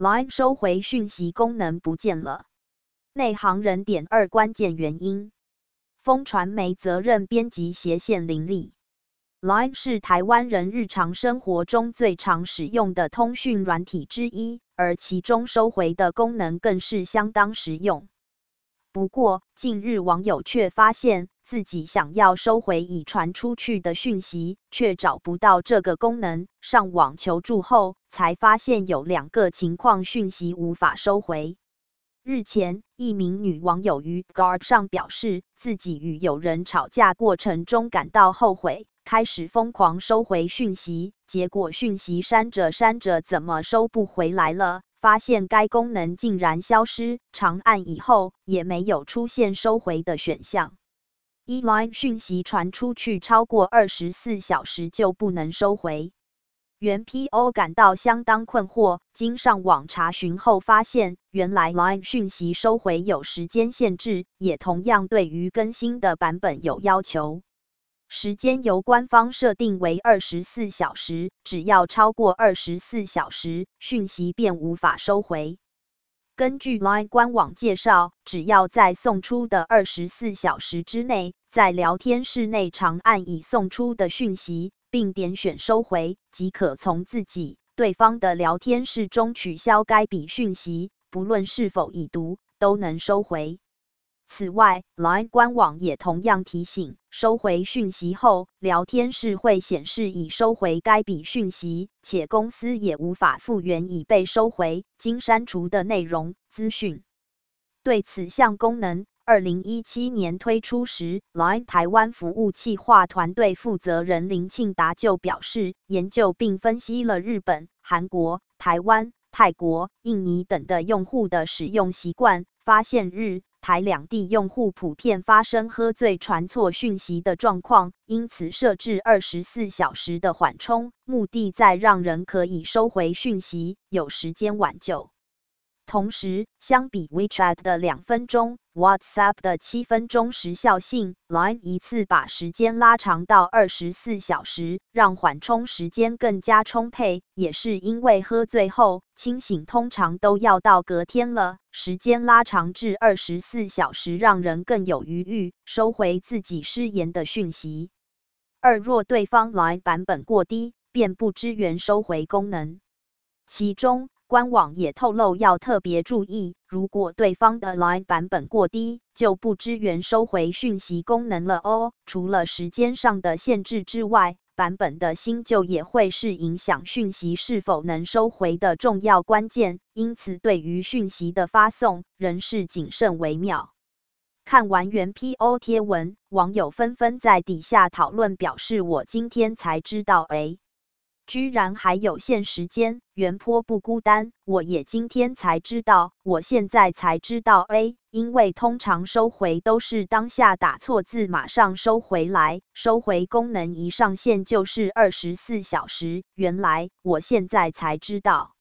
，Line 收回讯息功能不见了。内行人点2关键原因。风传媒责任编辑斜线林立。Line 是台湾人日常生活中最常使用的通讯软体之一，而其中收回的功能更是相当实用。不过，近日网友却发现，自己想要收回已传出去的讯息，却找不到这个功能。上网求助后，才发现有2个情况讯息无法收回。日前，一名女网友于 Guard 上表示，自己与友人吵架过程中感到后悔，开始疯狂收回讯息，结果讯息删着删着怎么收不回来了，发现该功能竟然消失，长按以后也没有出现收回的选项。Line 讯息传出去超过24小时就不能收回。原 PO 感到相当困惑，经上网查询后发现，原来 Line 讯息收回有时间限制，也同样对于更新的版本有要求。时间由官方设定为24小时，只要超过24小时，讯息便无法收回。根据 Line 官网介绍，只要在送出的24小时之内，在聊天室内长按已送出的讯息，并点选收回，即可从自己、对方的聊天室中取消该笔讯息，不论是否已读，都能收回。此外 ，Line 官网也同样提醒，收回讯息后，聊天室会显示已收回该笔讯息，且公司也无法复原已被收回、经删除的内容、资讯。对此项功能，2017年推出时 ，Line 台湾服务企划团队负责人林庆达就表示，研究并分析了日本、韩国、台湾、泰国、印尼等的用户的使用习惯，发现日台两地用户普遍发生喝醉传错讯息的状况，因此设置24小时的缓冲，目的在让人可以收回讯息，有时间挽救。同时，相比 WeChat 的2分钟、WhatsApp 的7分钟时效性 ，Line 一次把时间拉长到24小时，让缓冲时间更加充沛。也是因为喝醉后清醒通常都要到隔天了，时间拉长至24小时，让人更有余裕收回自己失言的讯息。若对方 Line 版本过低，便不支援收回功能。其中，官网也透露要特别注意，如果对方的 Line 版本过低，就不支援收回讯息功能了哦。除了时间上的限制之外，版本的新旧也会是影响讯息是否能收回的重要关键，因此对于讯息的发送，仍是谨慎为妙。看完原 PO 贴文，网友纷纷在底下讨论，表示我今天才知道居然还有限时间，原 PO 不孤单，我也今天才知道，我现在才知道因为通常收回都是当下打错字马上收回来，收回功能一上线就是24小时，原来我现在才知道。